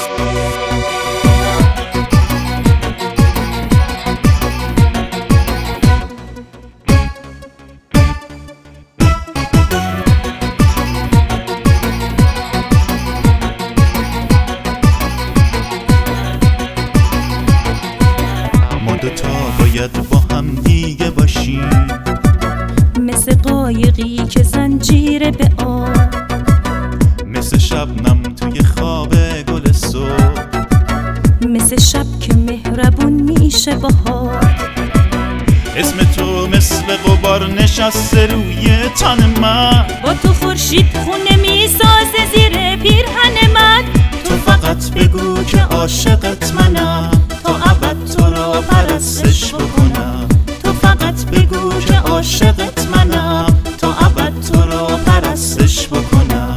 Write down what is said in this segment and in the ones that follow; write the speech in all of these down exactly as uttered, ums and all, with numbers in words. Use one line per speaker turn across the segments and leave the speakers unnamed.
ما دوتا باید با هم دیگه باشیم،
مثل قایقی که زنجیره به آب،
مثل شبنم توی خواب گل صبح،
مثل شب که مهربون میشه بهار.
اسم تو مثل غبار نشسته روی تن من،
با تو خورشید خونه میسازه زیر پیرهن من.
تو فقط بگو که عاشقت منم، تا ابد تو رو پرستش بکنم. تو فقط بگو که عاشقت منم، تا ابد تو رو پرستش بکنم.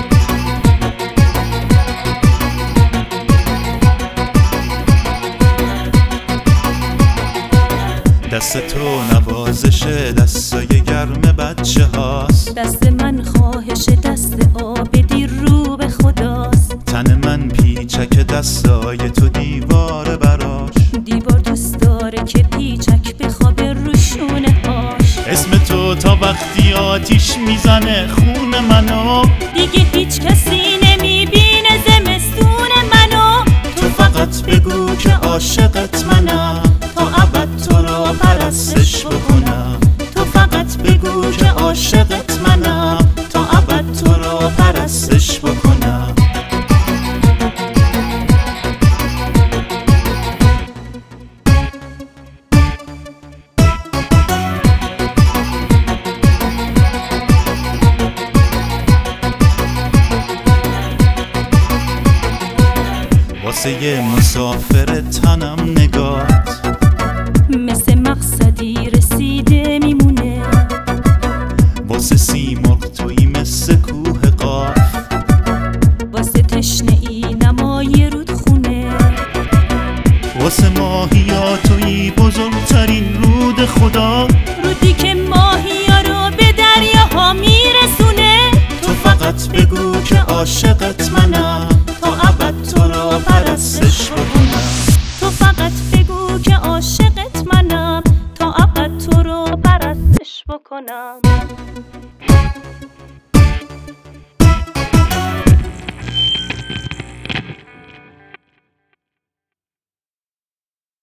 دست تو نوازش دستای گرم بچه هاست،
دست من خواهش دست آب دیر رو به خداست.
تن من پیچک دستای تو دیواره براش،
دیوار دوست داره که پیچک بخوابه روشونه هاش.
اسم تو تا وقتی آتیش میزنه خون منو،
دیگه هیچ کسی نمیبینه زمستون منو.
تو فقط بگو که عاشقت منم، تا ابد تو رو پرستش بکنم. تو فقط بگو که عاشقت منم، تا ابد تو رو پرستش بکنم. واسه یه مسافر تنم نگات،
مثل مقصدی رسیده میمونه.
واسه سیمرغ تویی مثل کوه قاف،
واسه تشنه ای نمای رودخونه.
واسه ماهیا تویی بزرگترین رود خدا،
رودی که ماهیا رو به دریاها میرسونه.
تو فقط بگو که عاشقت منم، تا ابد تو رو پرستش بکنم.
تو فقط بگو که عاشقت منم، تا ابد تو رو پرستش بکنم.